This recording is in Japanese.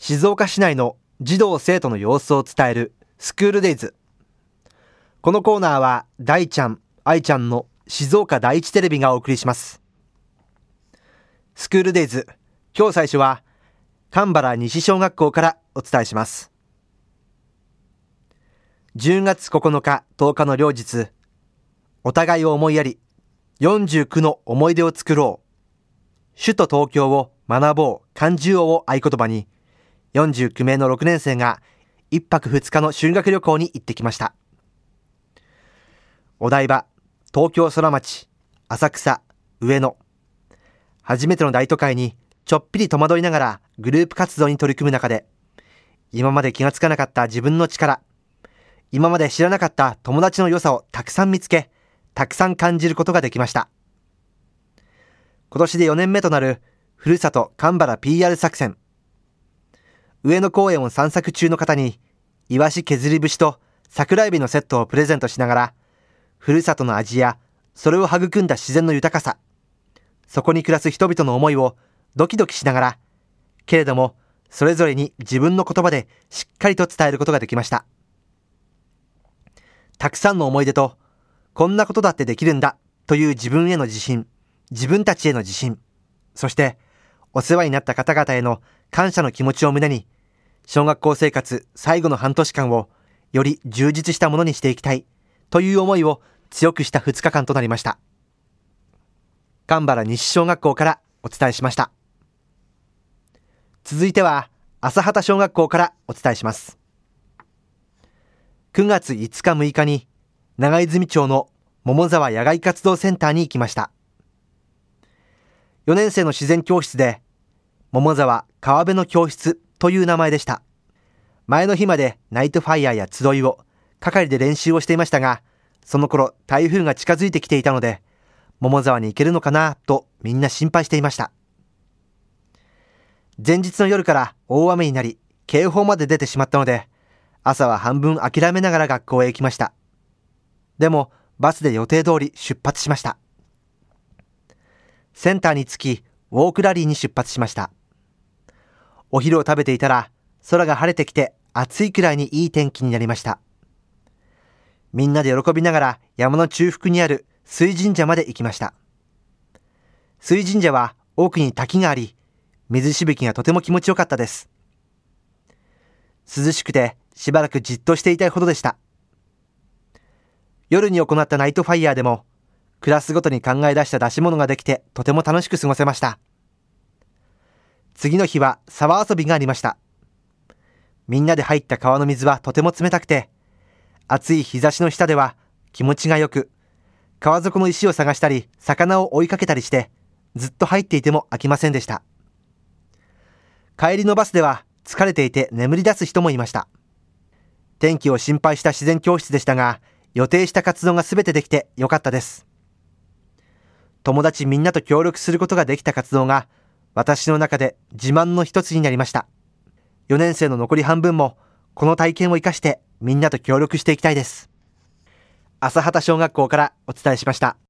静岡市内の児童生徒の様子を伝えるスクールデイズ。このコーナーは大ちゃん、愛ちゃんの静岡第一テレビがお送りします。スクールデイズ、今日最初は蒲原西小学校からお伝えします。10月9日、10日の両日、お互いを思いやり、49の思い出を作ろう。首都東京を学ぼう漢字王を合言葉に、49名の6年生が1泊2日の修学旅行に行ってきました。お台場、東京ソラマチ、浅草、上野。初めての大都会にちょっぴり戸惑いながらグループ活動に取り組む中で、今まで気がつかなかった自分の力、今まで知らなかった友達の良さをたくさん見つけ、たくさん感じることができました。今年で4年目となるふるさと蒲原 PR 作戦。上野公園を散策中の方に、イワシ削り節と桜エビのセットをプレゼントしながら、ふるさとの味や、それを育んだ自然の豊かさ、そこに暮らす人々の思いをドキドキしながら、けれども、それぞれに自分の言葉でしっかりと伝えることができました。たくさんの思い出と、こんなことだってできるんだという自分への自信、自分たちへの自信、そしてお世話になった方々への感謝の気持ちを胸に、小学校生活最後の半年間をより充実したものにしていきたいという思いを強くした2日間となりました。蒲原西小学校からお伝えしました。続いては朝畑小学校からお伝えします。9月5日6日に長泉町の桃沢野外活動センターに行きました。4年生の自然教室で桃沢川辺の教室という名前でした。前の日までナイトファイヤーや集いを係で練習をしていましたが、その頃台風が近づいてきていたので、桃沢に行けるのかなとみんな心配していました。前日の夜から大雨になり、警報まで出てしまったので、朝は半分諦めながら学校へ行きました。でもバスで予定通り出発しました。センターに着き、ウォークラリーに出発しました。お昼を食べていたら、空が晴れてきて暑いくらいにいい天気になりました。みんなで喜びながら山の中腹にある水神社まで行きました。水神社は奥に滝があり、水しぶきがとても気持ちよかったです。涼しくてしばらくじっとしていたいほどでした。夜に行ったナイトファイヤーでも、クラスごとに考え出した出し物ができてとても楽しく過ごせました。次の日は沢遊びがありました。みんなで入った川の水はとても冷たくて、暑い日差しの下では気持ちがよく、川底の石を探したり魚を追いかけたりして、ずっと入っていても飽きませんでした。帰りのバスでは疲れていて眠り出す人もいました。天気を心配した自然教室でしたが、予定した活動がすべてできてよかったです。友達みんなと協力することができた活動が、私の中で自慢の一つになりました。4年生の残り半分もこの体験を生かしてみんなと協力していきたいです。朝畑小学校からお伝えしました。